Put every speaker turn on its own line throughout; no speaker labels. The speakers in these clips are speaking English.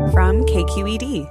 from KQED.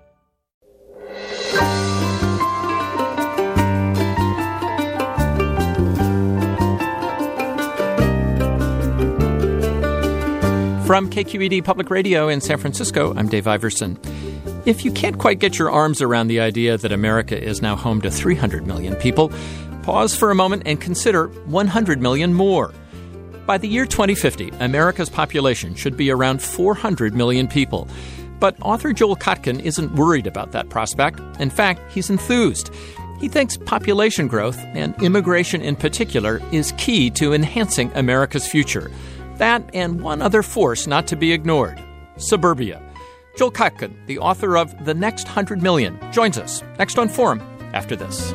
From KQED Public Radio in San Francisco, I'm Dave Iverson. If you can't quite get your arms around the idea that America is now home to 300 million people, pause for a moment and consider 100 million more. By the year 2050, America's population should be around 400 million people. But author Joel Kotkin isn't worried about that prospect. In fact, he's enthused. He thinks population growth, and immigration in particular, is key to enhancing America's future. That and one other force not to be ignored, suburbia. Joel Kotkin, the author of The Next 100 Million, joins us next on Forum after this.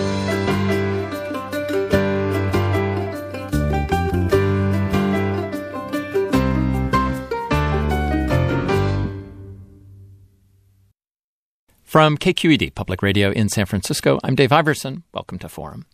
From KQED Public Radio in San Francisco, I'm Dave Iverson. Welcome to Forum.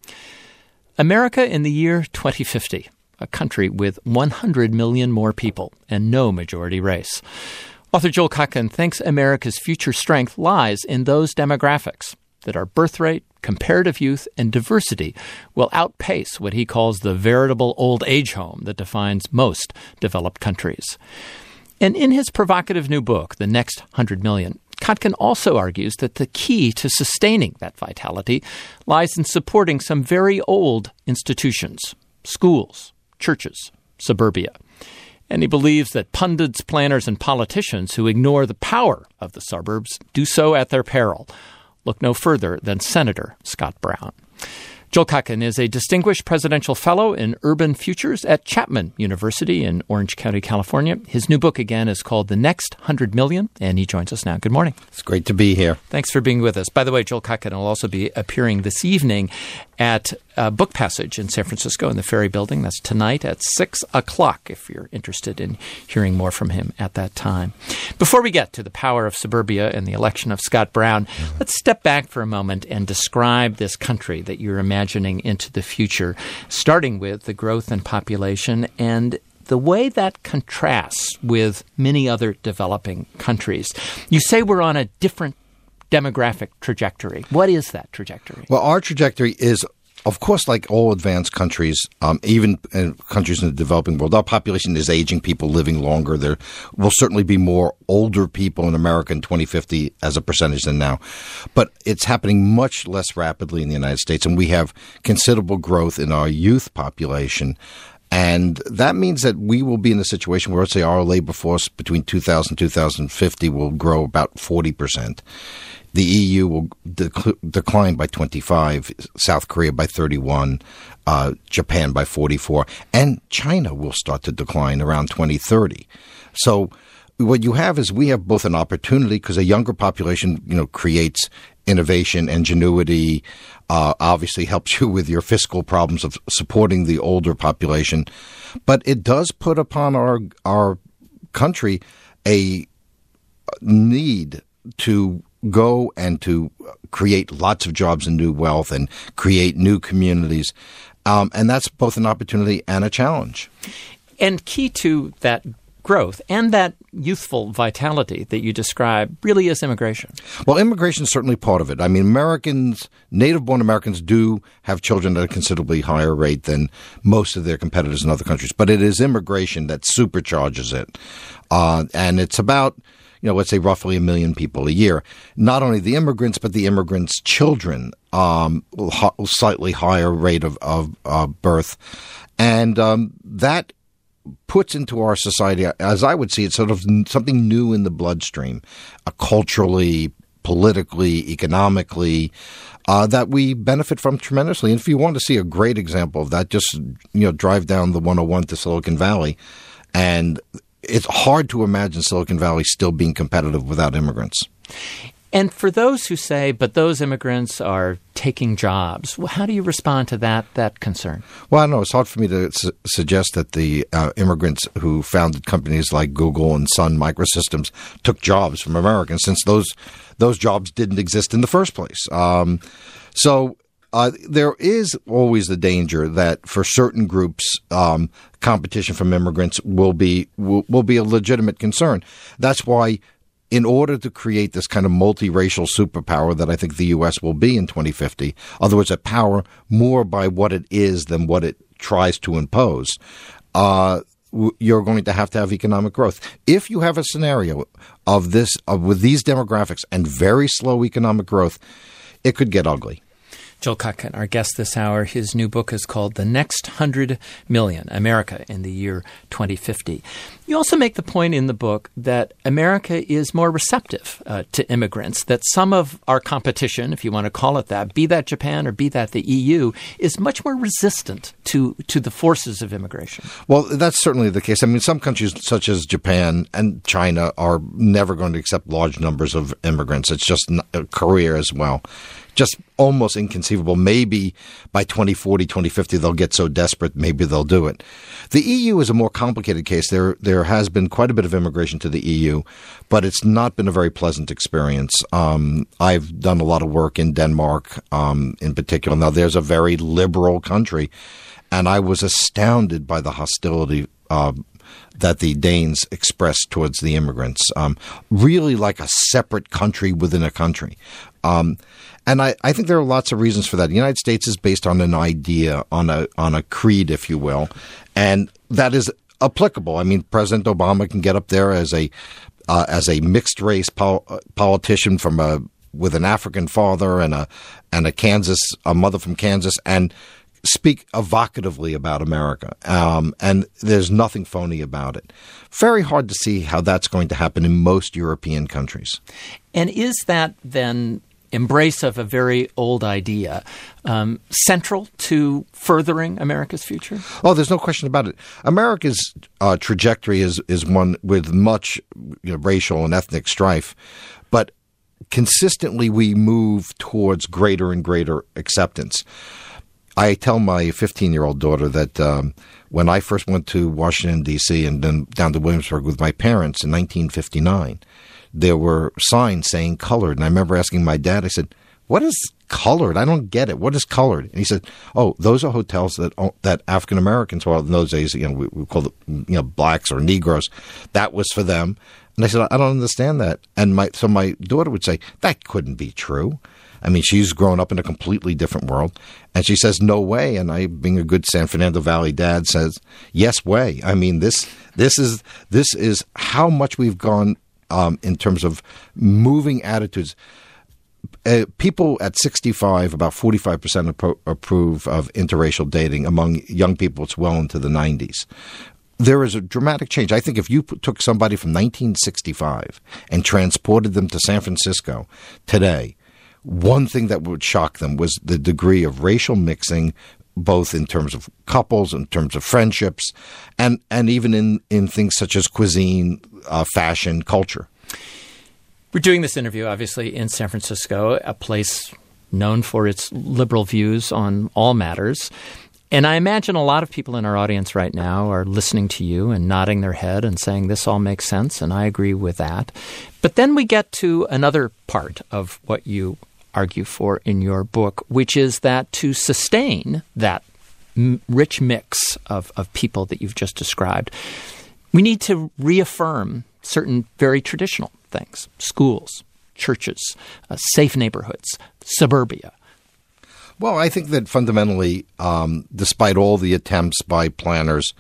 America in the year 2050. A country with 100 million more people and no majority race. Author Joel Kotkin thinks America's future strength lies in those demographics, that our birth rate, comparative youth, and diversity will outpace what he calls the veritable old age home that defines most developed countries. And in his provocative new book, The Next 100 Million, Kotkin also argues that the key to sustaining that vitality lies in supporting some very old institutions, schools, churches, suburbia. And he believes that pundits, planners, and politicians who ignore the power of the suburbs do so at their peril. Look no further than Senator Scott Brown. Joel Kotkin is a distinguished presidential fellow in urban futures at Chapman University in Orange County, California. His new book, again, is called The Next 100 Million, and he joins us now. Good morning.
It's great to be here.
Thanks for being with us. By the way, Joel Kotkin will also be appearing this evening at Book Passage in San Francisco in the Ferry Building. That's tonight at 6 o'clock, if you're interested in hearing more from him at that time. Before we get to the power of suburbia and the election of Scott Brown, let's step back for a moment and describe this country that you're imagining into the future, starting with the growth in population and the way that contrasts with many other developing countries. You say we're on a different demographic trajectory. What is that trajectory?
Well, our trajectory is, of course, like all advanced countries, even in countries in the developing world, our population is aging, people living longer. There will certainly be more older people in America in 2050 as a percentage than now. But it's happening much less rapidly in the United States, and we have considerable growth in our youth population. And that means that we will be in a situation where, let's say, our labor force between 2000 and 2050 will grow about 40%. The EU will decline by 25, South Korea by 31, Japan by 44, and China will start to decline around 2030. So what you have is we have both an opportunity because a younger population, creates innovation, ingenuity, obviously helps you with your fiscal problems of supporting the older population. But it does put upon our country a need to go and to create lots of jobs and new wealth and create new communities. And that's both an opportunity and a challenge.
And key to that growth and that youthful vitality that you describe really is immigration.
Well, immigration is certainly part of it. I mean, native-born Americans do have children at a considerably higher rate than most of their competitors in other countries. But it is immigration that supercharges it. And it's about, let's say roughly 1 million people a year. Not only the immigrants, but the immigrants' children, slightly higher rate of birth. And that puts into our society, as I would see it, sort of something new in the bloodstream, culturally, politically, economically, that we benefit from tremendously. And if you want to see a great example of that, just drive down the 101 to Silicon Valley, and it's hard to imagine Silicon Valley still being competitive without immigrants.
And for those who say, but those immigrants are taking jobs, how do you respond to that concern?
Well, I know it's hard for me to suggest that the immigrants who founded companies like Google and Sun Microsystems took jobs from Americans, since those jobs didn't exist in the first place. So there is always the danger that for certain groups, competition from immigrants will be a legitimate concern. That's why in order to create this kind of multiracial superpower that I think the U.S. will be in 2050, in other words, a power more by what it is than what it tries to impose, you're going to have economic growth. If you have a scenario of this, with these demographics and very slow economic growth, it could get ugly.
Joel Kotkin, our guest this hour, his new book is called The Next 100 Million, America in the Year 2050. You also make the point in the book that America is more receptive to immigrants, that some of our competition, if you want to call it that, be that Japan or be that the EU, is much more resistant to the forces of immigration.
Well, that's certainly the case. I mean, some countries such as Japan and China are never going to accept large numbers of immigrants. It's just Korea as well. Just almost inconceivable. Maybe by 2040, 2050, they'll get so desperate, maybe they'll do it. The EU is a more complicated case. There has been quite a bit of immigration to the EU, but it's not been a very pleasant experience. I've done a lot of work in Denmark in particular. Now, there's a very liberal country, and I was astounded by the hostility that the Danes expressed towards the immigrants, really like a separate country within a country. And I think there are lots of reasons for that. The United States is based on an idea, on a creed, if you will, and that is applicable. I mean, President Obama can get up there as a mixed race politician with an African father and a mother from Kansas, and speak evocatively about America. And there's nothing phony about it. Very hard to see how that's going to happen in most European countries. And
is that then embrace of a very old idea central to furthering America's future?
Oh, there's no question about it. America's trajectory is one with much racial and ethnic strife, but consistently we move towards greater and greater acceptance. I tell my 15-year-old daughter that when I first went to Washington, D.C. and then down to Williamsburg with my parents in 1959, there were signs saying colored. And I remember asking my dad, I said, "What is colored? I don't get it. What is colored?" And he said, "Oh, those are hotels that African Americans, well, in those days, we called it, blacks or Negroes. That was for them." And I said, "I don't understand that." And so my daughter would say, "That couldn't be true." I mean, she's grown up in a completely different world. And she says, "No way." And I, being a good San Fernando Valley dad, says, "Yes way." I mean, this is how much we've gone in terms of moving attitudes. People at 65, about 45% approve of interracial dating. Among young people, it's well into the 90s. There is a dramatic change. I think if you took somebody from 1965 and transported them to San Francisco today, one thing that would shock them was the degree of racial mixing, both in terms of couples, in terms of friendships, and even in things such as cuisine, fashion, culture.
We're doing this interview, obviously, in San Francisco, a place known for its liberal views on all matters. And I imagine a lot of people in our audience right now are listening to you and nodding their head and saying, this all makes sense, and I agree with that. But then we get to another part of what you argue for in your book, which is that to sustain that rich mix of people that you've just described, we need to reaffirm certain very traditional things: schools, churches, safe neighborhoods, suburbia.
Well, I think that fundamentally, despite all the attempts by planners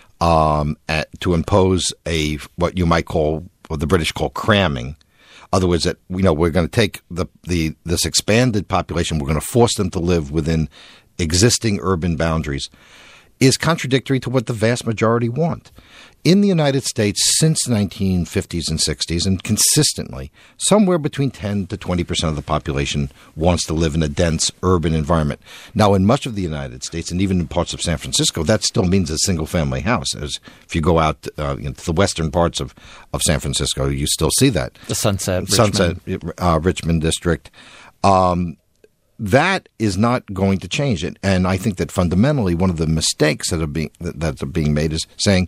to impose what you might call, what the British call cramming, other words, that we're going to take this expanded population, we're going to force them to live within existing urban boundaries, is contradictory to what the vast majority want. In the United States, since the 1950s and 60s, and consistently, somewhere between 10 to 20% of the population wants to live in a dense urban environment. Now, in much of the United States, and even in parts of San Francisco, that still means a single-family house. As if you go out to the western parts of San Francisco, you still see that.
The Sunset
Richmond District. That is not going to change it. And I think that fundamentally one of the mistakes that are being made is saying,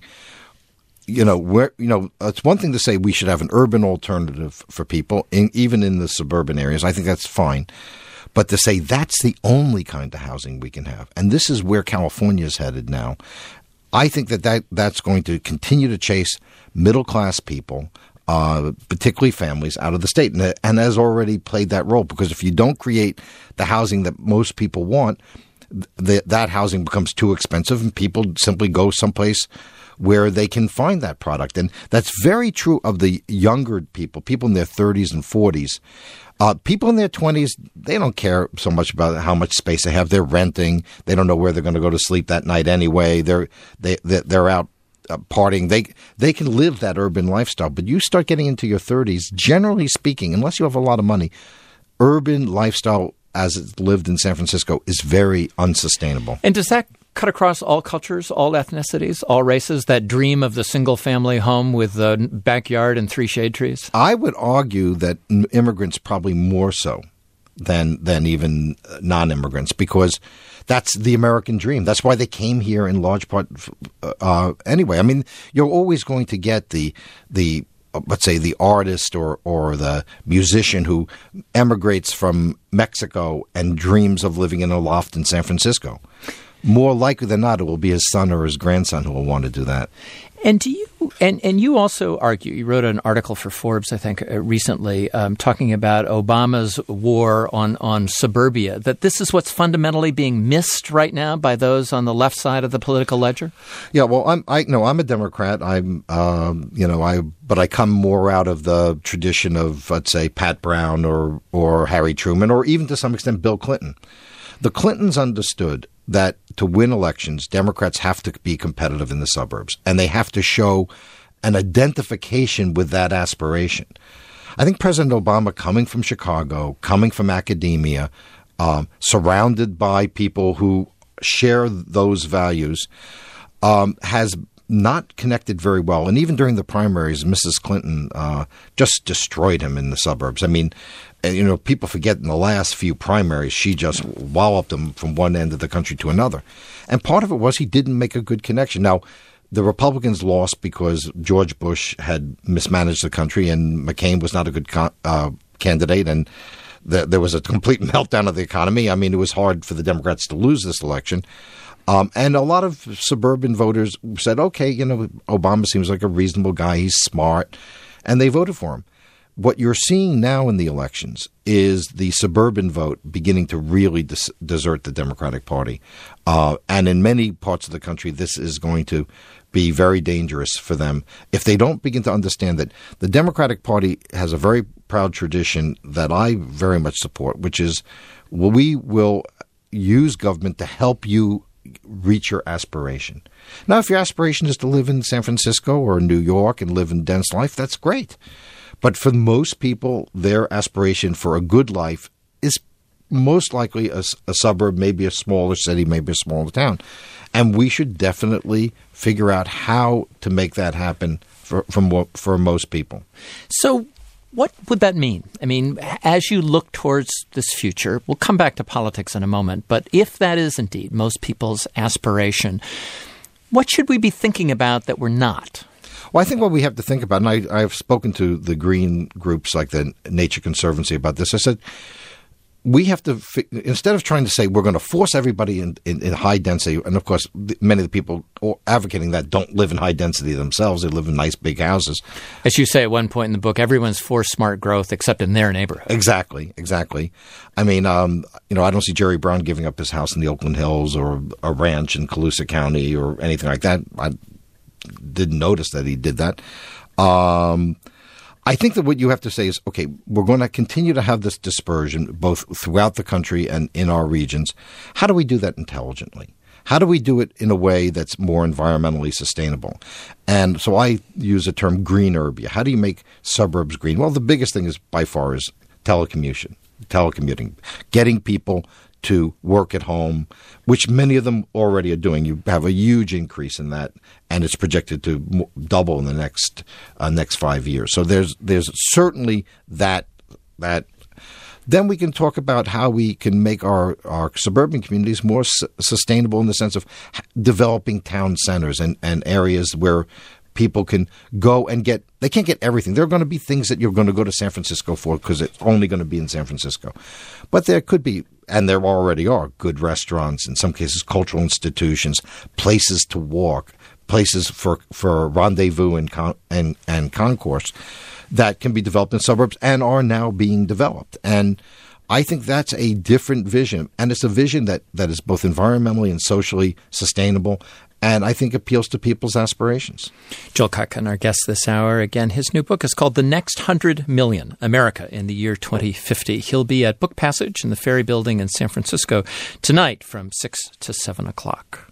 it's one thing to say we should have an urban alternative for people, even in the suburban areas. I think that's fine. But to say that's the only kind of housing we can have, and this is where California is headed now, I think that's going to continue to chase middle-class people particularly families, out of the state, and has already played that role. Because if you don't create the housing that most people want, that housing becomes too expensive, and people simply go someplace where they can find that product. And that's very true of the younger people in their 30s and 40s. People in their 20s, they don't care so much about how much space they have. They're renting. They don't know where they're going to go to sleep that night anyway. They're out partying. They can live that urban lifestyle. But you start getting into your 30s, generally speaking, unless you have a lot of money, urban lifestyle as it's lived in San Francisco is very unsustainable.
And does that cut across all cultures, all ethnicities, all races, that dream of the single-family home with a backyard and 3 shade trees?
I would argue that immigrants probably more so than even non-immigrants, because that's the American dream. That's why they came here in large part anyway. I mean, you're always going to get the let's say the artist or the musician who emigrates from Mexico and dreams of living in a loft in San Francisco. More likely than not, it will be his son or his grandson who will want to do that.
And do you and you also argue, you wrote an article for Forbes, I think, recently, talking about Obama's war on suburbia, that this is what's fundamentally being missed right now by those on the left side of the political ledger?
Yeah, well, I'm a Democrat. But I come more out of the tradition of, let's say, Pat Brown or Harry Truman, or even to some extent Bill Clinton. The Clintons understood that to win elections, Democrats have to be competitive in the suburbs, and they have to show an identification with that aspiration. I think President Obama, coming from Chicago, coming from academia, surrounded by people who share those values, has not connected very well. And even during the primaries, Mrs. Clinton just destroyed him in the suburbs. I mean, people forget in the last few primaries, she just walloped him from one end of the country to another. And part of it was he didn't make a good connection. Now, the Republicans lost because George Bush had mismanaged the country and McCain was not a good candidate. And there was a complete meltdown of the economy. I mean, it was hard for the Democrats to lose this election. And a lot of suburban voters said, okay, Obama seems like a reasonable guy. He's smart. And they voted for him. What you're seeing now in the elections is the suburban vote beginning to really desert the Democratic Party. And in many parts of the country, this is going to be very dangerous for them if they don't begin to understand that the Democratic Party has a very proud tradition that I very much support, which is we will use government to help you reach your aspiration. Now, if your aspiration is to live in San Francisco or New York and live in dense life, that's great. But for most people, their aspiration for a good life is most likely a suburb, maybe a smaller city, maybe a smaller town. And we should definitely figure out how to make that happen for most people.
So what would that mean? I mean, as you look towards this future, we'll come back to politics in a moment, but if that is indeed most people's aspiration, what should we be thinking about that we're not?
Well, I think what we have to think about, and I've spoken to the green groups like the Nature Conservancy about this, I said, we have to, instead of trying to say we're going to force everybody in high density, and of course, many of the people advocating that don't live in high density themselves. They live in nice big houses.
As you say at one point in the book, everyone's for smart growth except in their neighborhood. Exactly.
I mean, I don't see Jerry Brown giving up his house in the Oakland Hills or a ranch in Colusa County or anything like that. I didn't notice that he did that. I think that what you have to say is, okay, we're going to continue to have this dispersion both throughout the country and in our regions. How do we do that intelligently? How do we do it in a way that's more environmentally sustainable? And so I use the term greenurbia. How do you make suburbs green? Well, the biggest thing is by far is telecommuting, getting people to work at home, which many of them already are doing. You have a huge increase in that, and it's projected to double in the next 5 years. So there's certainly that. Then we can talk about how we can make our suburban communities more sustainable in the sense of developing town centers and areas where people can go and they can't get everything. There are going to be things that you're going to go to San Francisco for because it's only going to be in San Francisco. But there could be, and there already are, good restaurants, in some cases cultural institutions, places to walk, places for rendezvous and concourse that can be developed in suburbs and are now being developed. And I think that's a different vision, and it's a vision that is both environmentally and socially sustainable, and I think appeals to people's aspirations.
Joel Kotkin, our guest this hour. Again, his new book is called The Next 100 Million, America in the Year 2050. He'll be at Book Passage in the Ferry Building in San Francisco tonight from 6 to 7 o'clock.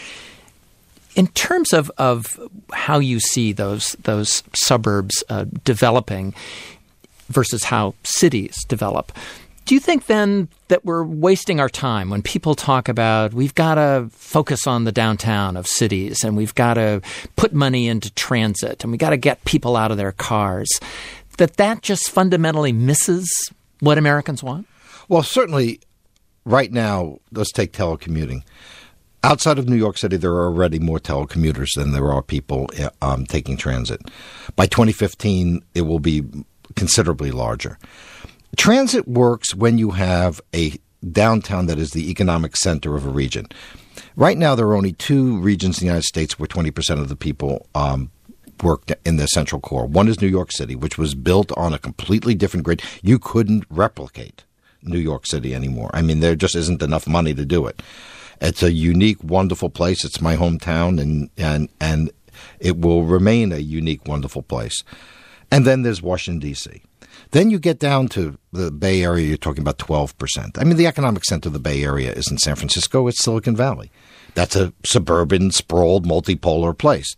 In terms of how you see those suburbs developing versus how cities develop, do you think then that we're wasting our time when people talk about we've got to focus on the downtown of cities and we've got to put money into transit and we've got to get people out of their cars, that just fundamentally misses what Americans want?
Well, certainly right now, let's take telecommuting. Outside of New York City, there are already more telecommuters than there are people taking transit. By 2015, it will be considerably larger. Transit works when you have a downtown that is the economic center of a region. Right now, there are only 2 regions in the United States where 20% of the people work in the central core. One is New York City, which was built on a completely different grid. You couldn't replicate New York City anymore. I mean, there just isn't enough money to do it. It's a unique, wonderful place. It's my hometown, and it will remain a unique, wonderful place. And then there's Washington, D.C. Then you get down to the Bay Area, you're talking about 12%. I mean, the economic center of the Bay Area isn't San Francisco, it's Silicon Valley. That's a suburban, sprawled, multipolar place.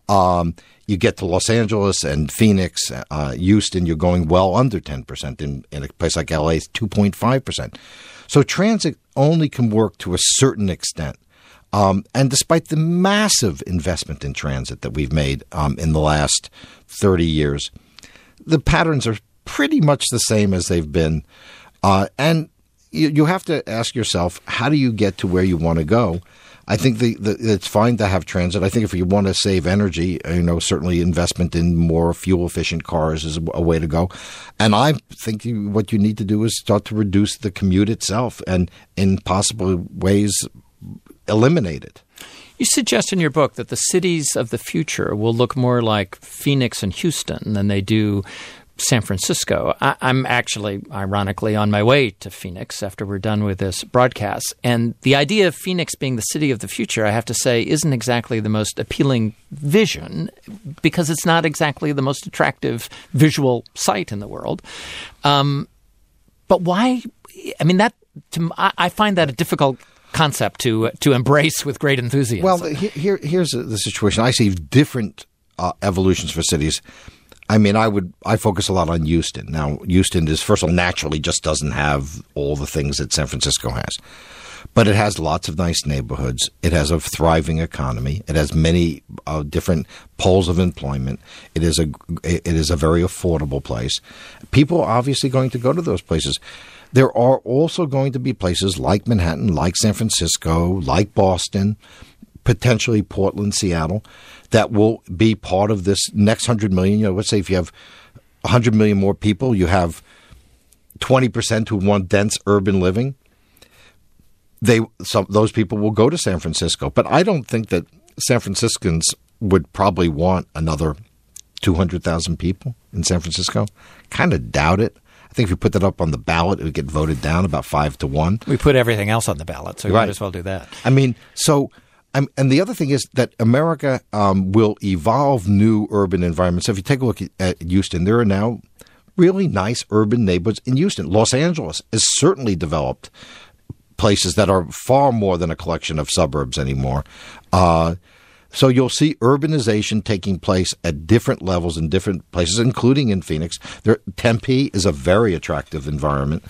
You get to Los Angeles and Phoenix, Houston, you're going well under 10%. In a place like LA, it's 2.5%. So transit only can work to a certain extent. And despite the massive investment in transit that we've made in the last 30 years, the patterns are pretty much the same as they've been. And you have to ask yourself, how do you get to where you want to go? I think it's fine to have transit. I think if you want to save energy, certainly investment in more fuel-efficient cars is a way to go. And I think what you need to do is start to reduce the commute itself and in possible ways eliminate it.
You suggest in your book that the cities of the future will look more like Phoenix and Houston than they do San Francisco. I'm actually, ironically, on my way to Phoenix after we're done with this broadcast. And the idea of Phoenix being the city of the future, I have to say, isn't exactly the most appealing vision because it's not exactly the most attractive visual sight in the world. But why? I mean, I find that a difficult concept to embrace with great enthusiasm.
Well, here's the situation. I see different evolutions for cities. I mean, I focus a lot on Houston. Now, Houston is, first of all, naturally just doesn't have all the things that San Francisco has. But it has lots of nice neighborhoods. It has a thriving economy. It has many different poles of employment. It is a very affordable place. People are obviously going to go to those places. There are also going to be places like Manhattan, like San Francisco, like Boston, potentially Portland, Seattle, that will be part of this next 100 million. Let's say if you have 100 million more people, you have 20% who want dense urban living. Those people will go to San Francisco. But I don't think that San Franciscans would probably want another 200,000 people in San Francisco. Kind of doubt it. I think if you put that up on the ballot, it would get voted down about 5-1.
We put everything else on the ballot, so we might as well do that.
I mean, and the other thing is that America will evolve new urban environments. So if you take a look at Houston, there are now really nice urban neighborhoods in Houston. Los Angeles has certainly developed places that are far more than a collection of suburbs anymore. So you'll see urbanization taking place at different levels in different places, including in Phoenix. Tempe is a very attractive environment.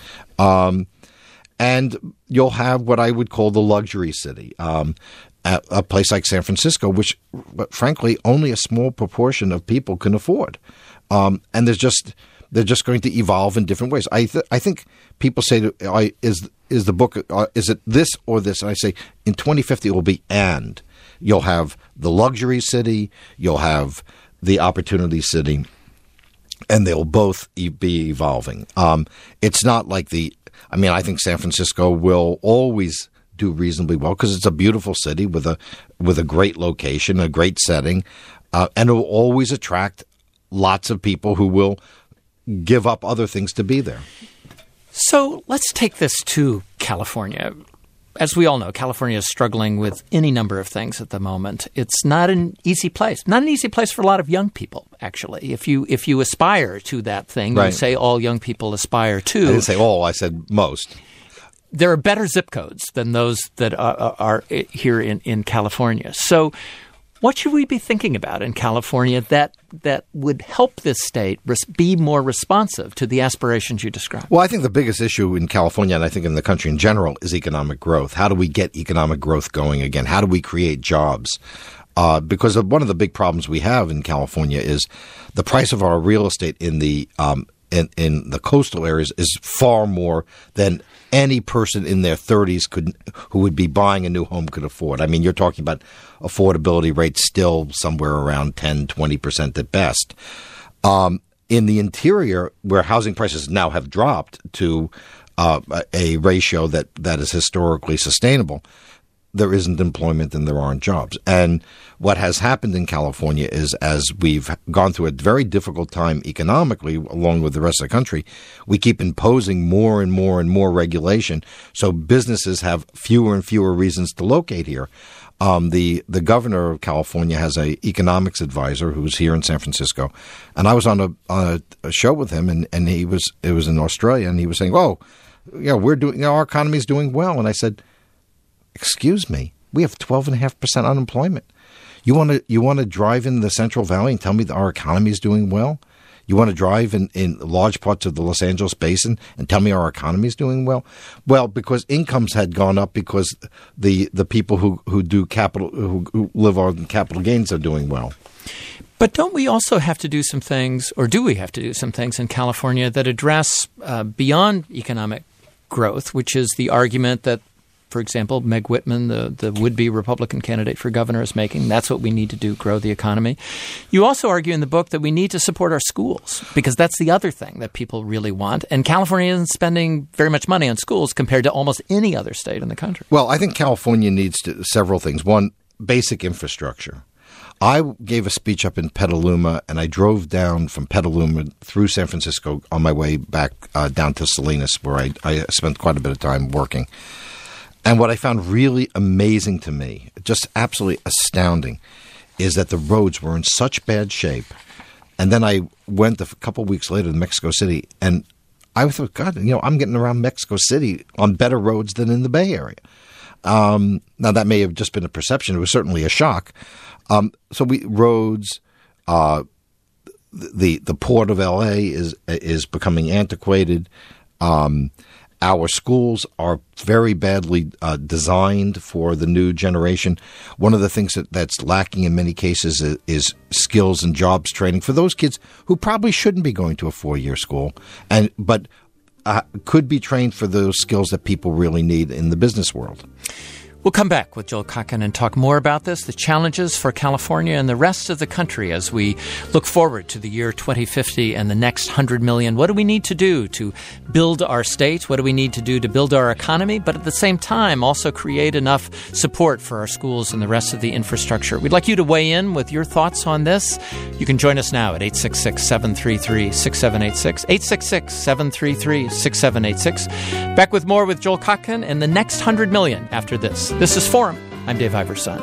And you'll have what I would call the luxury city. A place like San Francisco, which, frankly, only a small proportion of people can afford. And they're just going to evolve in different ways. I think people say, is the book, is it this or this? And I say, in 2050, it will be and. You'll have the luxury city, you'll have the opportunity city, and they'll both be evolving. It's not like I think San Francisco will always do reasonably well because it's a beautiful city with a great location, a great setting, and it will always attract lots of people who will give up other things to be there.
So let's take this to California. As we all know, California is struggling with any number of things at the moment. It's not an easy place. Not an easy place for a lot of young people, actually. If you aspire to that thing,
right.
You say all young people aspire to.
I didn't say all. I said most.
There are better zip codes than those that are here in California. So what should we be thinking about in California that would help this state be more responsive to the aspirations you described?
Well, I think the biggest issue in California, and I think in the country in general, is economic growth. How do we get economic growth going again? How do we create jobs? Because one of the big problems we have in California is the price of our real estate in the coastal areas is far more than any person in their 30s who would be buying a new home could afford. I mean, you're talking about affordability rates still somewhere around 10, 20% at best. In the interior, where housing prices now have dropped to a ratio that is historically sustainable, there isn't employment and there aren't jobs. And what has happened in California is, as we've gone through a very difficult time economically, along with the rest of the country, we keep imposing more and more and more regulation. So businesses have fewer and fewer reasons to locate here. The governor of California has an economics advisor who's here in San Francisco. And I was on a show with him, and it was in Australia, and he was saying, "Oh, our economy's doing well." And I said, "Excuse me, we have 12.5% unemployment. You want to drive in the Central Valley and tell me that our economy is doing well? You want to drive in large parts of the Los Angeles basin and tell me our economy is doing well?" Well, because incomes had gone up because the people who live on capital gains are doing well.
But don't we also have to do some things, or do we have to do some things in California that address beyond economic growth, which is the argument that, for example, Meg Whitman, the would-be Republican candidate for governor, is making? That's what we need to do, grow the economy. You also argue in the book that we need to support our schools, because that's the other thing that people really want. And California isn't spending very much money on schools compared to almost any other state in the country.
Well, I think California needs several things. One, basic infrastructure. I gave a speech up in Petaluma, and I drove down from Petaluma through San Francisco on my way back down to Salinas, where I spent quite a bit of time working. And what I found really amazing to me, just absolutely astounding, is that the roads were in such bad shape. And then I went a couple of weeks later to Mexico City, and I thought, God, I'm getting around Mexico City on better roads than in the Bay Area. Now, that may have just been a perception. It was certainly a shock. Roads, the port of L.A. is becoming antiquated. Our schools are very badly designed for the new generation. One of the things that's lacking in many cases is skills and jobs training for those kids who probably shouldn't be going to a 4-year school, but could be trained for those skills that people really need in the business world.
We'll come back with Joel Kotkin and talk more about this, the challenges for California and the rest of the country as we look forward to the year 2050 and the next 100 million. What do we need to do to build our state? What do we need to do to build our economy? But at the same time, also create enough support for our schools and the rest of the infrastructure. We'd like you to weigh in with your thoughts on this. You can join us now at 866-733-6786, 866-733-6786. Back with more with Joel Kotkin and the next 100 million after this. This is Forum. I'm Dave Iverson.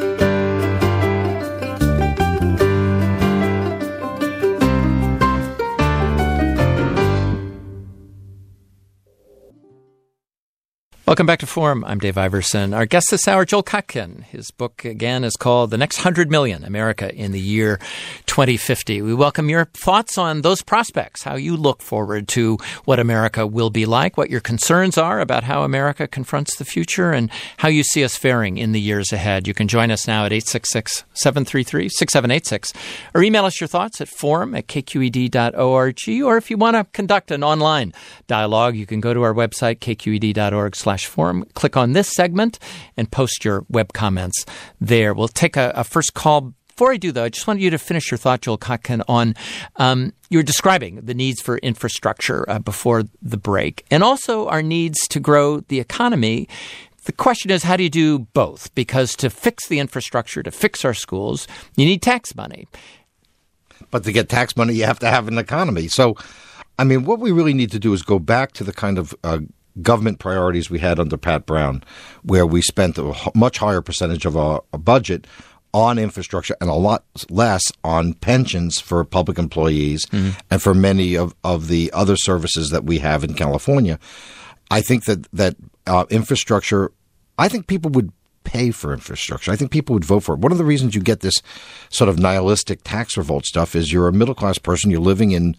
Welcome back to Forum. I'm Dave Iverson. Our guest this hour, Joel Kotkin. His book, again, is called The Next 100 Million, America in the Year 2050. We welcome your thoughts on those prospects, how you look forward to what America will be like, what your concerns are about how America confronts the future, and how you see us faring in the years ahead. You can join us now at 866-733-6786, or email us your thoughts at forum@kqed.org, or if you want to conduct an online dialogue, you can go to our website, kqed.org/forum, click on this segment, and post your web comments there. We'll take a first call. Before I do, though, I just wanted you to finish your thought, Joel Kotkin, on you were describing the needs for infrastructure before the break, and also our needs to grow the economy The question is, how do you do both? Because to fix the infrastructure, to fix our schools, you need tax money.
But to get tax money, you have to have an economy. So, I mean, what we really need to do is go back to the kind of government priorities we had under Pat Brown, where we spent a much higher percentage of our budget on infrastructure and a lot less on pensions for public employees and for many of the other services that we have in California. I think that infrastructure, I think people would pay for infrastructure. I think people would vote for it. One of the reasons you get this sort of nihilistic tax revolt stuff is you're a middle-class person, you're living in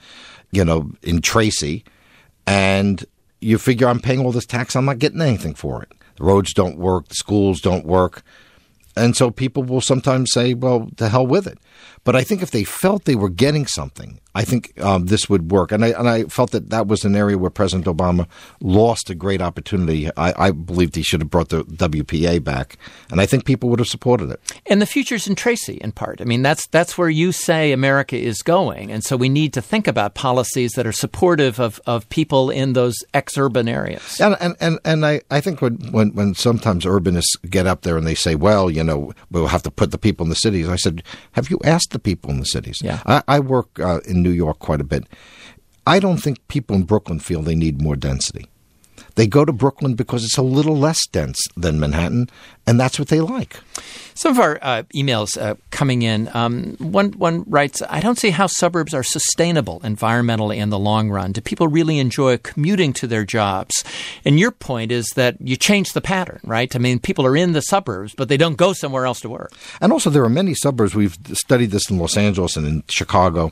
Tracy, and you figure I'm paying all this tax, I'm not getting anything for it. The roads don't work, the schools don't work. And so people will sometimes say, well, to hell with it. But I think if they felt they were getting something, I think this would work. And I felt that was an area where President Obama lost a great opportunity. I believed he should have brought the WPA back. And I think people would have supported it.
And the future's in Tracy, in part. I mean, that's where you say America is going. And so we need to think about policies that are supportive of people in those ex-urban areas.
And I think when sometimes urbanists get up there and they say, well, we'll have to put the people in the cities. I said, have you asked the people in the cities?
Yeah.
I work in New York quite a bit. I don't think people in Brooklyn feel they need more density. They go to Brooklyn because it's a little less dense than Manhattan, and that's what they like.
Some of our emails coming in, one writes, I don't see how suburbs are sustainable environmentally in the long run. Do people really enjoy commuting to their jobs? And your point is that you change the pattern, right? I mean, people are in the suburbs, but they don't go somewhere else to work.
And also there are many suburbs. We've studied this in Los Angeles and in Chicago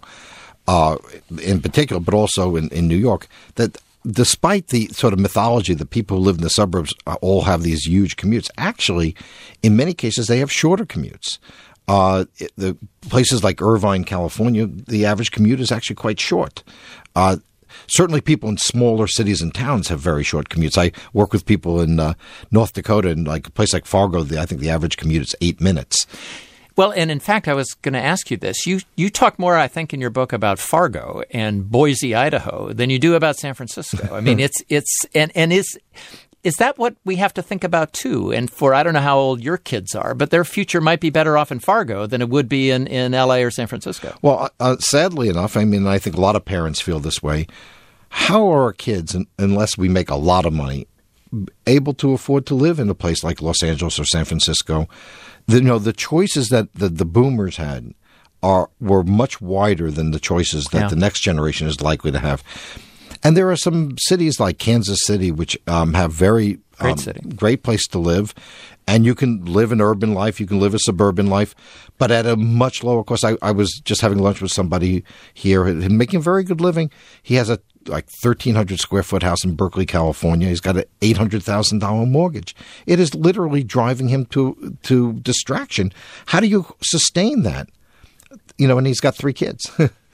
in particular, but also in New York, that despite the sort of mythology that people who live in the suburbs all have these huge commutes, actually, in many cases, they have shorter commutes. The places like Irvine, California, the average commute is actually quite short. Certainly people in smaller cities and towns have very short commutes. I work with people in North Dakota, and like a place like Fargo, I think the average commute is 8 minutes.
Well, and in fact, I was going to ask you this. You talk more, I think, in your book about Fargo and Boise, Idaho, than you do about San Francisco. I mean, is that what we have to think about too? And I don't know how old your kids are, but their future might be better off in Fargo than it would be in L.A. or San Francisco.
Well, sadly enough, I mean, I think a lot of parents feel this way. How are our kids, unless we make a lot of money, able to afford to live in a place like Los Angeles or San Francisco? The choices that the boomers had were much wider than the choices that the next generation is likely to have. And there are some cities like Kansas City, which have very great place to live. And you can live an urban life, you can live a suburban life, but at a much lower cost. I was just having lunch with somebody here making a very good living. He has a 1,300 square foot house in Berkeley, California. He's got an $800,000 mortgage. It is literally driving him to distraction. How do you sustain that? And he's got 3 kids.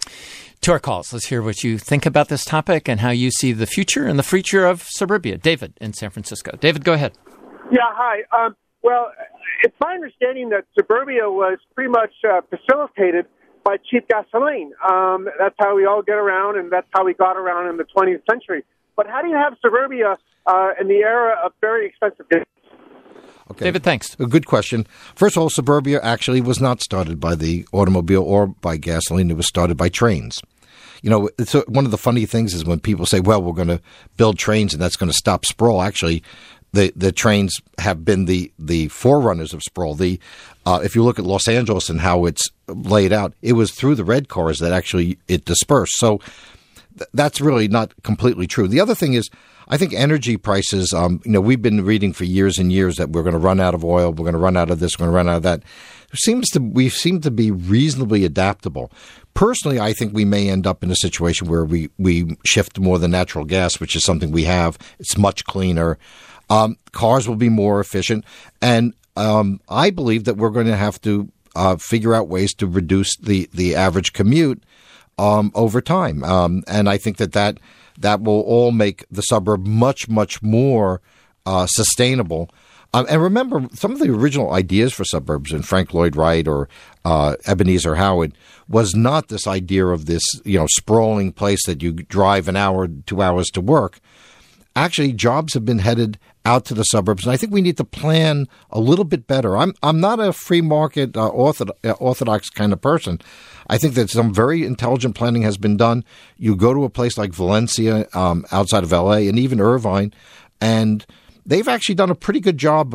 To our calls, let's hear what you think about this topic and how you see the future and the future of suburbia. David in San Francisco. David, go ahead.
Yeah, hi. Well, it's my understanding that suburbia was pretty much facilitated by cheap gasoline. That's how we all get around, and that's how we got around in the 20th century. But how do you have suburbia in the era of very expensive goods?
Okay.
David, thanks.
A good question. First of all, suburbia actually was not started by the automobile or by gasoline. It was started by trains. It's one of the funny things is when people say, well, we're going to build trains and that's going to stop sprawl. Actually, the trains have been the forerunners of sprawl. If you look at Los Angeles and how it's laid out, it was through the red cars that actually it dispersed. So that's really not completely true. The other thing is, I think energy prices, we've been reading for years and years that we're going to run out of oil, we're going to run out of this, we're going to run out of that. We seem to be reasonably adaptable. Personally, I think we may end up in a situation where we shift more than natural gas, which is something we have. It's much cleaner. Cars will be more efficient. And I believe that we're going to have to figure out ways to reduce the average commute over time. And I think that will all make the suburb much, much more sustainable. And remember, some of the original ideas for suburbs in Frank Lloyd Wright or Ebenezer Howard was not this idea of this, sprawling place that you drive an hour, 2 hours to work. actually jobs have been headed out to the suburbs, and I think we need to plan a little bit better. I'm not a free market orthodox kind of person. I think that some very intelligent planning has been done. You go to a place like Valencia, outside of L.A., and even Irvine, and they've actually done a pretty good job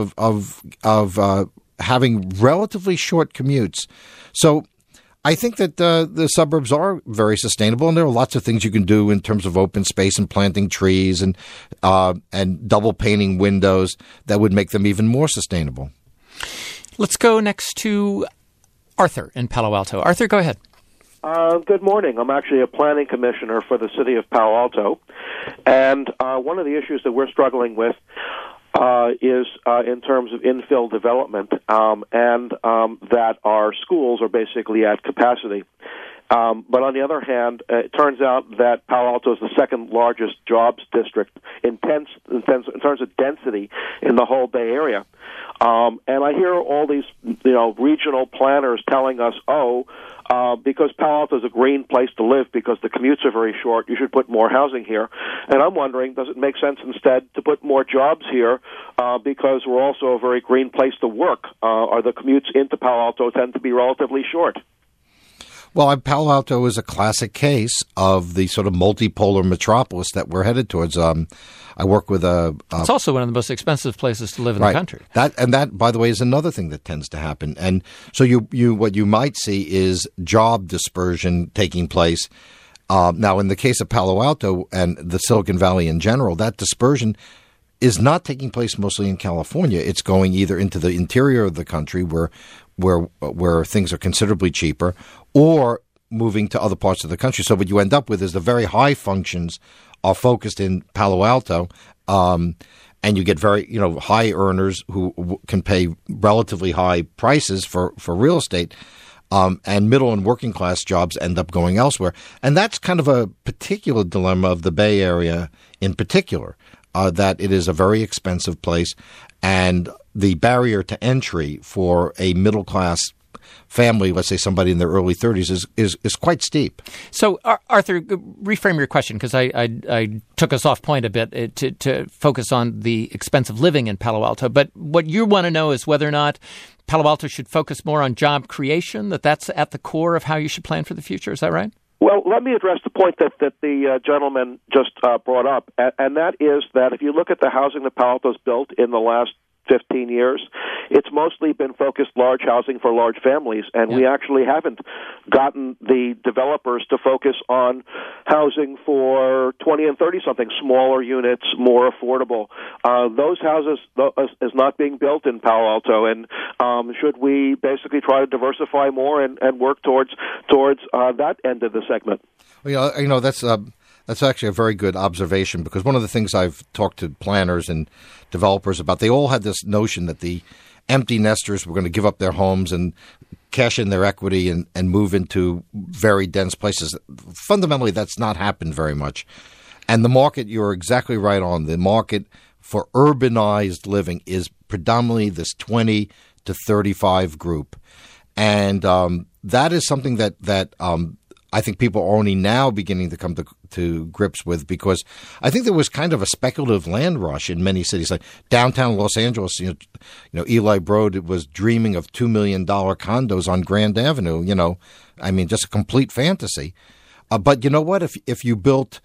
of having relatively short commutes. So I think that the suburbs are very sustainable, and there are lots of things you can do in terms of open space and planting trees and double painting windows that would make them even more sustainable.
Let's go next to Arthur in Palo Alto. Arthur, go ahead.
Good morning. I'm actually a planning commissioner for the city of Palo Alto, and one of the issues that we're struggling with is in terms of infill development, and that our schools are basically at capacity. But on the other hand, it turns out that Palo Alto is the second largest jobs district in terms of density in the whole Bay Area. And I hear all these, regional planners telling us, because Palo Alto is a green place to live because the commutes are very short, you should put more housing here. And I'm wondering, does it make sense instead to put more jobs here because we're also a very green place to work? Or the commutes into Palo Alto tend to be relatively short?
Well, Palo Alto is a classic case of the sort of multipolar metropolis that we're headed towards. I work with
it's also one of the most expensive places to live in the country.
That, by the way, is another thing that tends to happen. And so what you might see is job dispersion taking place. Now, in the case of Palo Alto and the Silicon Valley in general, that dispersion is not taking place mostly in California. It's going either into the interior of the country where things are considerably cheaper, or moving to other parts of the country. So what you end up with is the very high functions are focused in Palo Alto, and you get very high earners who can pay relatively high prices for real estate, and middle and working class jobs end up going elsewhere. And that's kind of a particular dilemma of the Bay Area in particular, that it is a very expensive place, and the barrier to entry for a middle class family, let's say somebody in their early 30s, is quite steep.
So, Arthur, reframe your question, because I took us off point a bit to focus on the expense of living in Palo Alto. But what you want to know is whether or not Palo Alto should focus more on job creation, that's at the core of how you should plan for the future. Is that right?
Well, let me address the point that the gentleman just brought up, and that is that if you look at the housing that Palo Alto's built in the last 15 years, it's mostly been focused large housing for large families, and we actually haven't gotten the developers to focus on housing for 20 and 30-something, smaller units, more affordable. Those houses is not being built in Palo Alto, and should we basically try to diversify more and work towards that end of the segment?
Well, that's actually a very good observation, because one of the things I've talked to planners and developers about, they all had this notion that the empty nesters were going to give up their homes and cash in their equity and move into very dense places. Fundamentally, that's not happened very much. And the market, you're exactly right on, the market for urbanized living is predominantly this 20 to 35 group. And that is something that I think people are only now beginning to come to grips with, because I think there was kind of a speculative land rush in many cities, like downtown Los Angeles. Eli Broad was dreaming of $2 million condos on Grand Avenue. Just a complete fantasy. But you know what? If you built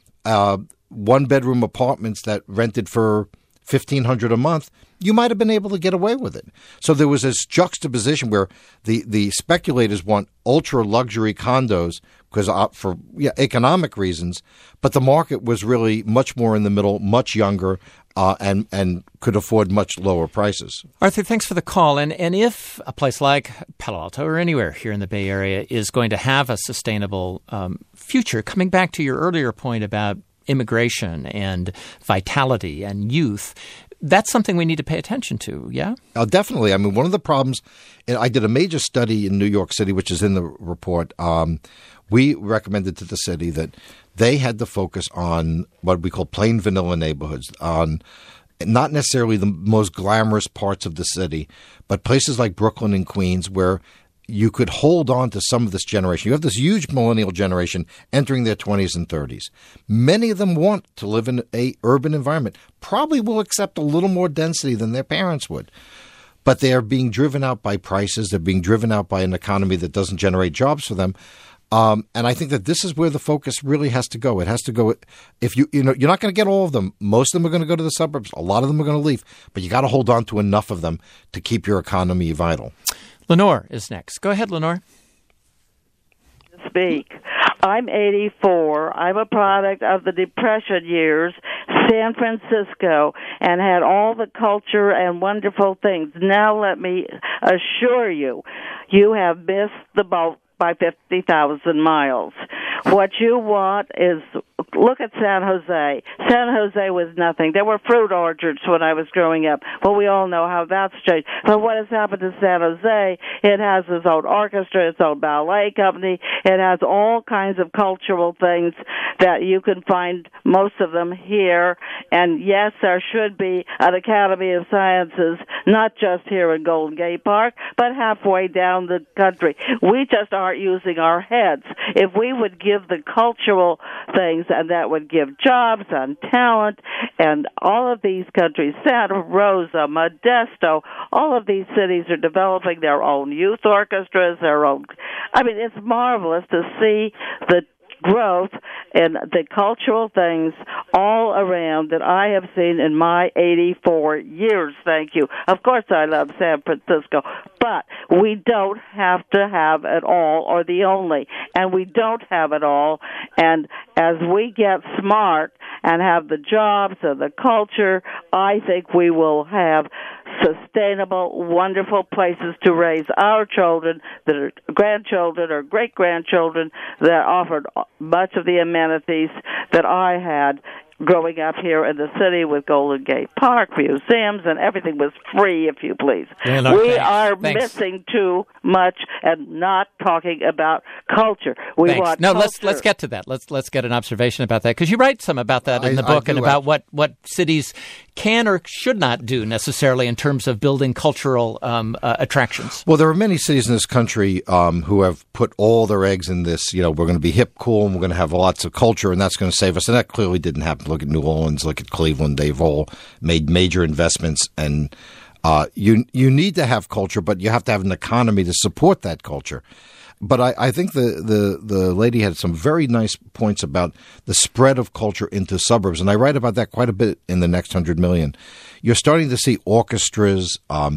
1-bedroom apartments that rented for $1,500 a month, you might have been able to get away with it. So there was this juxtaposition where the speculators want ultra luxury condos because for economic reasons, but the market was really much more in the middle, much younger, and could afford much lower prices.
Arthur, thanks for the call. And if a place like Palo Alto or anywhere here in the Bay Area is going to have a sustainable future, coming back to your earlier point about immigration and vitality and youth, that's something we need to pay attention to, yeah?
Definitely. One of the problems, I did a major study in New York City, which is in the report. We recommended to the city that they had to focus on what we call plain vanilla neighborhoods, on not necessarily the most glamorous parts of the city, but places like Brooklyn and Queens where you could hold on to some of this generation. You have this huge millennial generation entering their 20s and 30s. Many of them want to live in a urban environment, probably will accept a little more density than their parents would. But they are being driven out by prices. They're being driven out by an economy that doesn't generate jobs for them. And I think that this is where the focus really has to go. It has to go. If you're not going to get all of them. Most of them are going to go to the suburbs. A lot of them are going to leave. But you got to hold on to enough of them to keep your economy vital.
Lenore is next. Go ahead, Lenore.
Speak. I'm 84. I'm a product of the Depression years, San Francisco, and had all the culture and wonderful things. Now let me assure you, you have missed the boat by 50,000 miles. What you want is, look at San Jose. San Jose was nothing. There were fruit orchards when I was growing up. Well, we all know how that's changed. But what has happened to San Jose, it has its own orchestra, its own ballet company. It has all kinds of cultural things that you can find, most of them here. And yes, there should be an Academy of Sciences, not just here in Golden Gate Park, but halfway down the country. We just aren't using our heads. If we would give the cultural things, and that would give jobs and talent, and all of these countries, Santa Rosa, Modesto, all of these cities are developing their own youth orchestras, their own. I mean, it's marvelous to see the growth and the cultural things all around that I have seen in my 84 years. Thank you. Of course, I love San Francisco, but we don't have to have it all or the only, and we don't have it all. And as we get smart and have the jobs and the culture, I think we will have sustainable, wonderful places to raise our children, that are grandchildren or great-grandchildren, that offered much of the amenities that I had growing up here in the city with Golden Gate Park, museums, and everything was free, if you please. We are missing too much and not talking about culture. We want
no,
culture.
let's get to that. Let's get an observation about that, because you write some about that in the book and about what cities can or should not do necessarily in terms of building cultural attractions.
Well, there are many cities in this country who have put all their eggs in this, we're going to be hip, cool, and we're going to have lots of culture, and that's going to save us. And that clearly didn't happen. Look at New Orleans, look at Cleveland. They've all made major investments, and you need to have culture, but you have to have an economy to support that culture. But I think the lady had some very nice points about the spread of culture into suburbs, and I write about that quite a bit in the Next 100 Million. You're starting to see orchestras.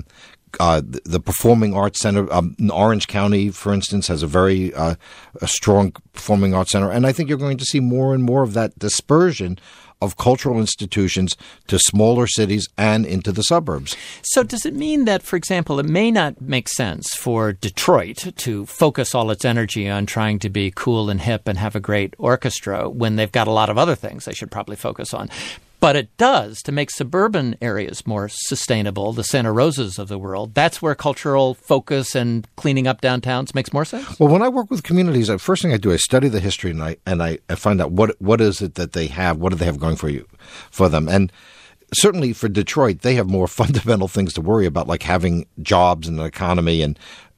The Performing Arts Center in Orange County, for instance, has a very a strong performing arts center. And I think you're going to see more and more of that dispersion of cultural institutions to smaller cities and into the suburbs.
So does it mean that, for example, it may not make sense for Detroit to focus all its energy on trying to be cool and hip and have a great orchestra when they've got a lot of other things they should probably focus on? But it does to make suburban areas more sustainable, the Santa Rosas of the world. That's where cultural focus and cleaning up downtowns makes more sense?
Well, when I work with communities, the first thing I do, I study the history and I find out what is it that they have, what do they have going for them. And certainly for Detroit, they have more fundamental things to worry about, like having jobs and an economy and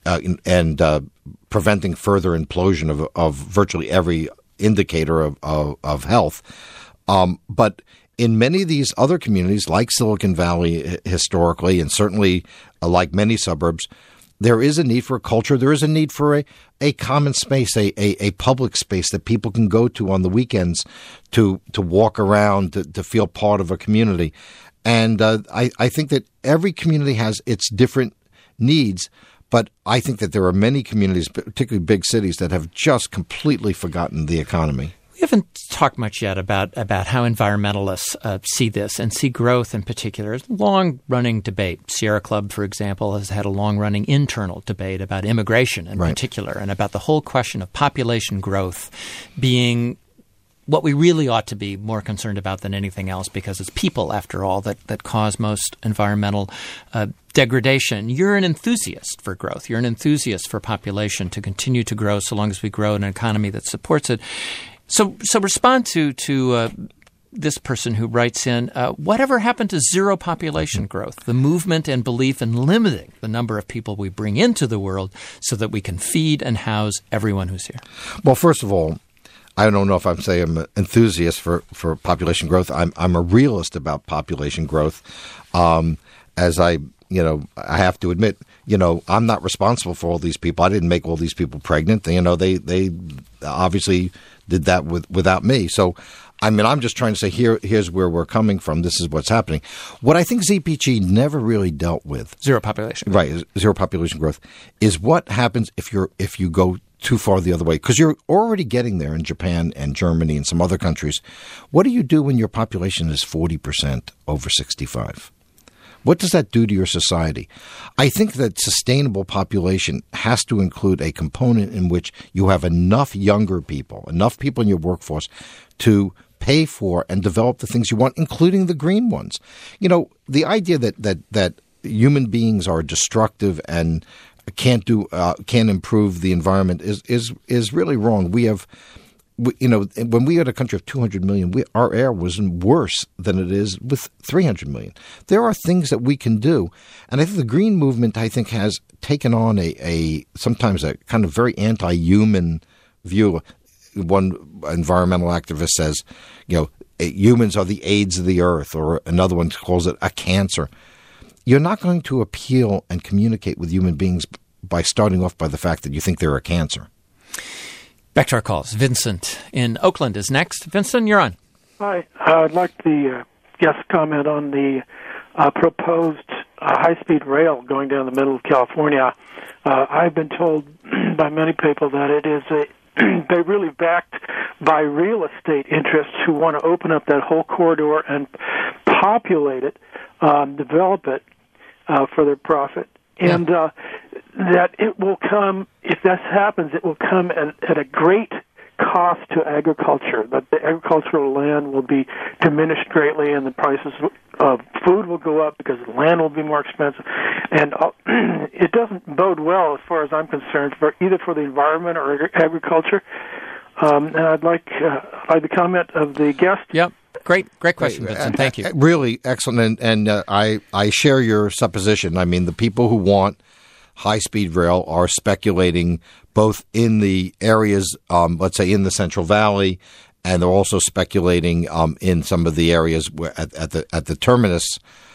preventing further implosion of virtually every indicator of health. But in many of these other communities, like Silicon Valley historically, and certainly like many suburbs, there is a need for a culture. There is a need for a common space, a public space that people can go to on the weekends to walk around, to feel part of a community. And I think that every community has its different needs, but I think that there are many communities, particularly big cities, that have just completely forgotten the economy.
We haven't talked much yet about how environmentalists see this and see growth in particular. It's a long-running debate. Sierra Club, for example, has had a long-running internal debate about immigration in particular, and about the whole question of population growth being what we really ought to be more concerned about than anything else, because it's people, after all, that cause most environmental degradation. You're an enthusiast for growth. You're an enthusiast for population to continue to grow so long as we grow in an economy that supports it. So respond to this person who writes in, whatever happened to zero population growth, the movement and belief in limiting the number of people we bring into the world so that we can feed and house everyone who's here?
Well, first of all, I don't know if I'm saying I'm an enthusiast for population growth. I'm a realist about population growth. As I have to admit, I'm not responsible for all these people. I didn't make all these people pregnant. They obviously did that without me. So, I'm just trying to say here's where we're coming from. This is what's happening. What I think ZPG never really dealt with,
zero population growth.
Right, zero population growth, is what happens if you go too far the other way, because you're already getting there in Japan and Germany and some other countries. What do you do when your population is 40% over 65? What does that do to your society? I think that sustainable population has to include a component in which you have enough younger people, enough people in your workforce to pay for and develop the things you want, including the green ones. The idea that human beings are destructive and can't improve the environment is really wrong. When we had a country of 200 million, our air was worse than it is with 300 million. There are things that we can do, and I think the green movement, has taken on sometimes a kind of very anti-human view. One environmental activist says, humans are the AIDS of the earth, or another one calls it a cancer. You're not going to appeal and communicate with human beings by starting off by the fact that you think they're a cancer.
Back to our calls. Vincent in Oakland is next. Vincent, you're on.
Hi. I'd like the guest comment on the proposed high-speed rail going down the middle of California. I've been told by many people that it is they're really backed by real estate interests who want to open up that whole corridor and populate it, develop it for their profit. And that it will come, if this happens, it will come at a great cost to agriculture, that the agricultural land will be diminished greatly and the prices of food will go up because the land will be more expensive. And it doesn't bode well, as far as I'm concerned, for either for the environment or agriculture. And I'd like the comment of the guest.
Yep. Great question, Vincent. Thank you.
Really excellent, and I share your supposition. The people who want high-speed rail are speculating both in the areas, let's say in the Central Valley, and they're also speculating in some of the areas at the terminus.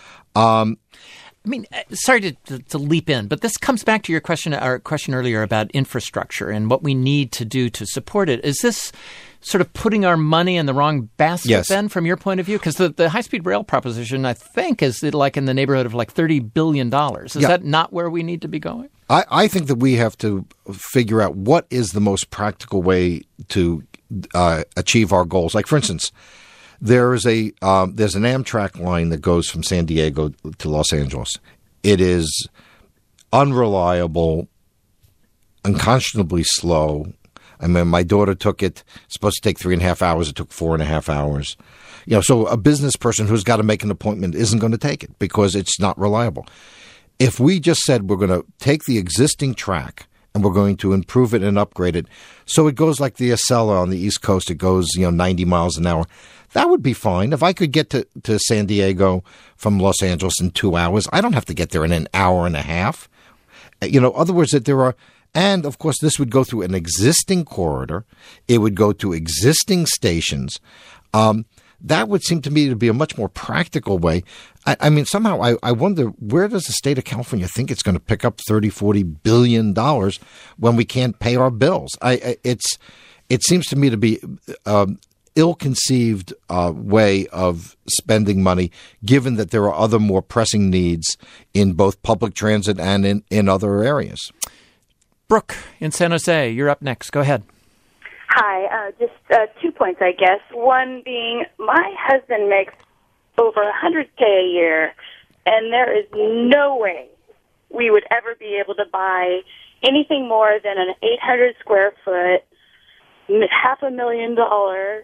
Sorry to leap in, but this comes back to your question earlier about infrastructure and what we need to do to support it. Is this sort of putting our money in the wrong basket then, from your point of view? Because the high-speed rail proposition, I think, is like in the neighborhood of like $30 billion. Is that not where we need to be going?
I think that we have to figure out what is the most practical way to achieve our goals. Like, for instance, there's an Amtrak line that goes from San Diego to Los Angeles. It is unreliable, unconscionably slow. My daughter took it. It's supposed to take 3.5 hours. It took 4.5 hours. So a business person who's got to make an appointment isn't going to take it because it's not reliable. If we just said we're going to take the existing track and we're going to improve it and upgrade it so it goes like the Acela on the East Coast, it goes 90 miles an hour, that would be fine. If I could get to San Diego from Los Angeles in 2 hours, I don't have to get there in an hour and a half. Other words, that there are. And, of course, this would go through an existing corridor. It would go to existing stations. That would seem to me to be a much more practical way. Somehow I wonder, where does the state of California think it's going to pick up $30-40 billion when we can't pay our bills? It seems to me to be ill-conceived way of spending money, given that there are other more pressing needs in both public transit and in other areas.
Brooke in San Jose, you're up next. Go ahead.
Hi. Just 2 points, I guess. One being, my husband makes over $100K a year, and there is no way we would ever be able to buy anything more than an 800 square foot, $500,000,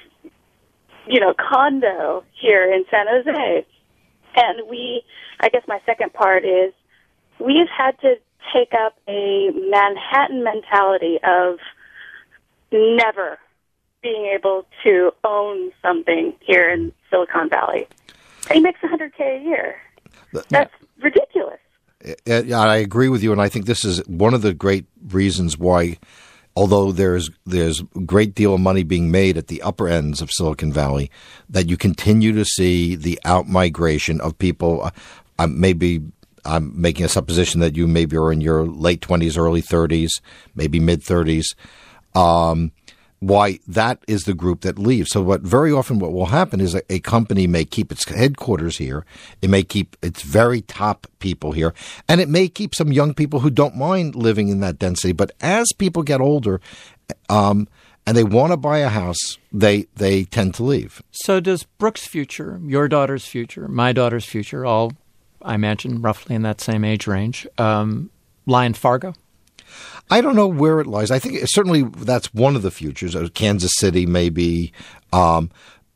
condo here in San Jose. And I guess my second part is, we've had to take up a Manhattan mentality of never being able to own something here in Silicon Valley. And he makes $100K a year. That's ridiculous.
Yeah, I agree with you, and I think this is one of the great reasons why, although there's a great deal of money being made at the upper ends of Silicon Valley, that you continue to see the out-migration of people. Maybe I'm making a supposition that you maybe are in your late 20s, early 30s, maybe mid-30s. Why that is the group that leaves. So very often what will happen is a company may keep its headquarters here. It may keep its very top people here. And it may keep some young people who don't mind living in that density. But as people get older and they want to buy a house, they tend to leave.
So does Brooke's future, your daughter's future, my daughter's future, all, I imagine, roughly in that same age range, lie in Fargo?
I don't know where it lies. I think certainly that's one of the futures. Kansas City, maybe in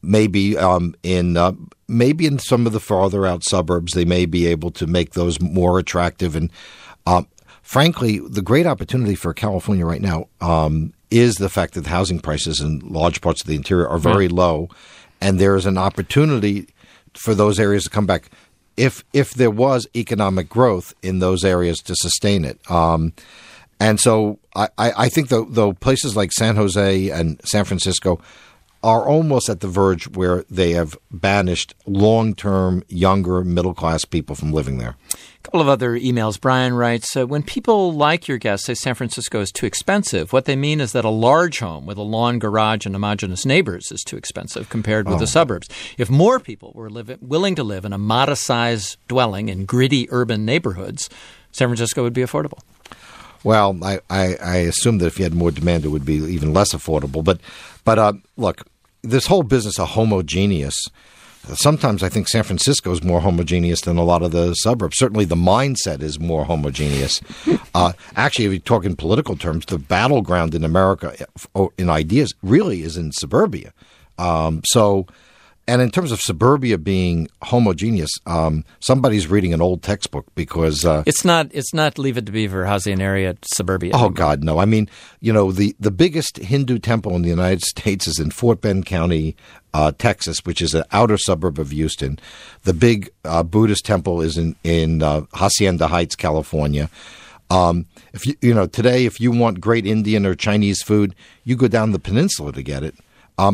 some of the farther out suburbs, they may be able to make those more attractive. And frankly, the great opportunity for California right now is the fact that housing prices in large parts of the interior are very low, and there is an opportunity for those areas to come back if there was economic growth in those areas to sustain it. And so I think though places like San Jose and San Francisco are almost at the verge where they have banished long-term, younger, middle-class people from living there.
A couple of other emails. Brian writes, when people like your guests say San Francisco is too expensive, what they mean is that a large home with a lawn, garage, and homogeneous neighbors is too expensive compared with the suburbs. If more people were willing to live in a modest-sized dwelling in gritty urban neighborhoods, San Francisco would be affordable.
Well, I assume that if you had more demand, it would be even less affordable. But look, this whole business of homogeneous, sometimes I think San Francisco is more homogeneous than a lot of the suburbs. Certainly the mindset is more homogeneous. Actually, if you talk in political terms, the battleground in America in ideas really is in suburbia. And in terms of suburbia being homogeneous, somebody's reading an old textbook because
it's not Leave It to Beaver, Hazian area suburbia.
Oh God, no! I mean, the biggest Hindu temple in the United States is in Fort Bend County, Texas, which is an outer suburb of Houston. The big Buddhist temple is in Hacienda Heights, California. If today, if you want great Indian or Chinese food, you go down the peninsula to get it.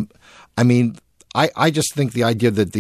I just think the idea that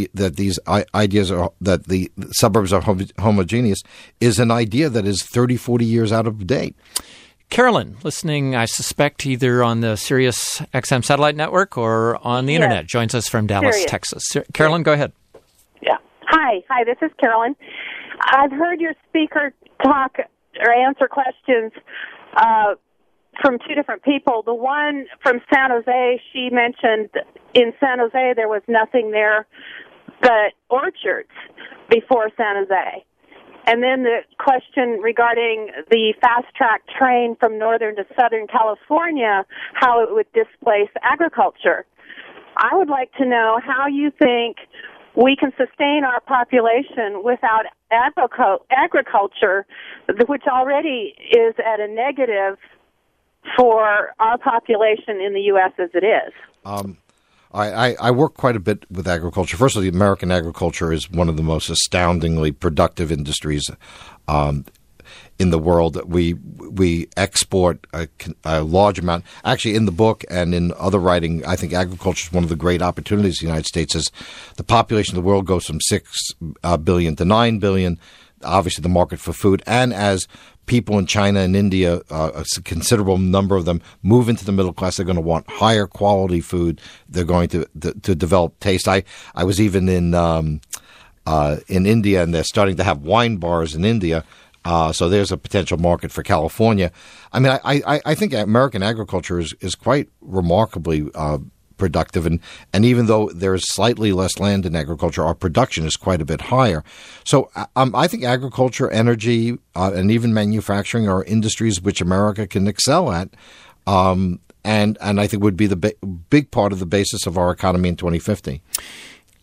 the suburbs are homogeneous is an idea that is 30, 40 years out of date.
Carolyn, listening, I suspect, either on the Sirius XM satellite network or on the internet, joins us from Dallas, Texas. Carolyn, go ahead.
Yeah. Hi, this is Carolyn. I've heard your speaker talk or answer questions from two different people. The one from San Jose, she mentioned in San Jose there was nothing there but orchards before San Jose. And then the question regarding the fast-track train from northern to southern California, how it would displace agriculture. I would like to know how you think we can sustain our population without agriculture, which already is at a negative for our population in the U.S. as it is.
I work quite a bit with agriculture. First of all, the American agriculture is one of the most astoundingly productive industries in the world. We export a large amount. Actually, in the book and in other writing, I think agriculture is one of the great opportunities in the United States. As the population of the world goes from 6 billion to 9 billion, obviously the market for food, and as people in China and India, a considerable number of them, move into the middle class, they're going to want higher quality food. They're going to develop taste. I was even in India, and they're starting to have wine bars in India. So there's a potential market for California. I mean, I think American agriculture is quite remarkably productive, and even though there's slightly less land in agriculture, our production is quite a bit higher. So I think agriculture, energy, and even manufacturing are industries which America can excel at, and I think would be the big part of the basis of our economy in 2050.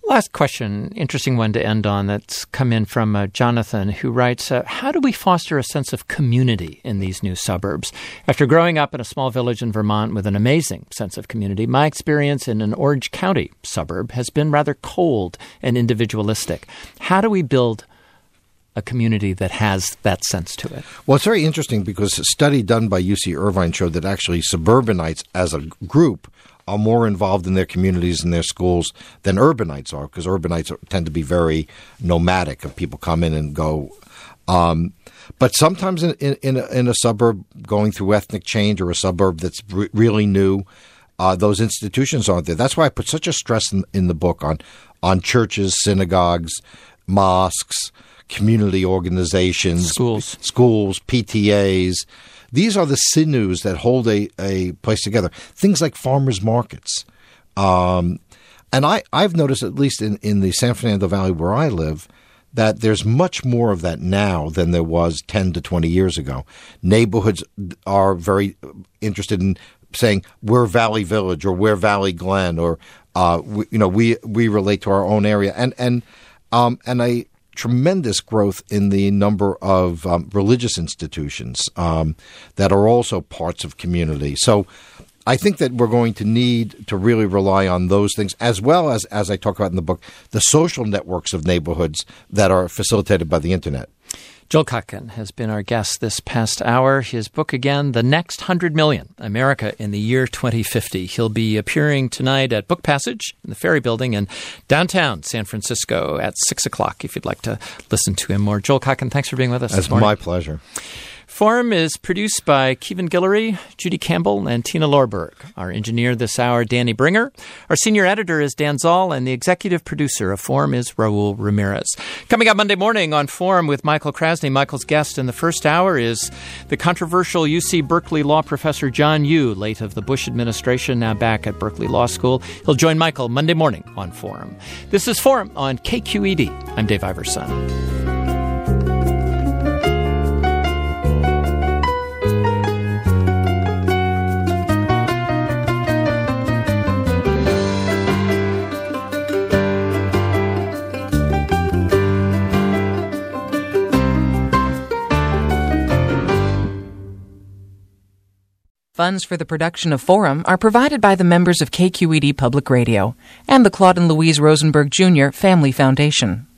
Last question, interesting one to end on, that's come in from Jonathan, who writes, how do we foster a sense of community in these new suburbs? After growing up in a small village in Vermont with an amazing sense of community, my experience in an Orange County suburb has been rather cold and individualistic. How do we build a community that has that sense to it?
Well, it's very interesting because a study done by UC Irvine showed that actually suburbanites as a group are more involved in their communities and their schools than urbanites are, because urbanites tend to be very nomadic, and people come in and go. But sometimes in a suburb going through ethnic change, or a suburb that's really new, those institutions aren't there. That's why I put such a stress in the book on churches, synagogues, mosques, community organizations, schools, PTAs. These are the sinews that hold a place together. Things like farmers markets. And I've noticed, at least in the San Fernando Valley where I live, that there's much more of that now than there was 10 to 20 years ago. Neighborhoods are very interested in saying, we're Valley Village, or we're Valley Glen, or we relate to our own area. And a tremendous growth in the number of religious institutions that are also parts of community. So I think that we're going to need to really rely on those things, as well as I talk about in the book, the social networks of neighborhoods that are facilitated by the Internet.
Joel Kotkin has been our guest this past hour. His book again, The Next 100 Million, America in the Year 2050. He'll be appearing tonight at Book Passage in the Ferry Building in downtown San Francisco at 6 o'clock if you'd like to listen to him more. Joel Kotkin, thanks for being with us this morning.
It's my pleasure.
Forum is produced by Kevin Guillory, Judy Campbell, and Tina Lorberg. Our engineer this hour, Danny Bringer. Our senior editor is Dan Zoll, and the executive producer of Forum is Raul Ramirez. Coming up Monday morning on Forum with Michael Krasny. Michael's guest in the first hour is the controversial UC Berkeley law professor John Yoo, late of the Bush administration, now back at Berkeley Law School. He'll join Michael Monday morning on Forum. This is Forum on KQED. I'm Dave Iverson.
Funds for the production of Forum are provided by the members of KQED Public Radio and the Claude and Louise Rosenberg Jr. Family Foundation.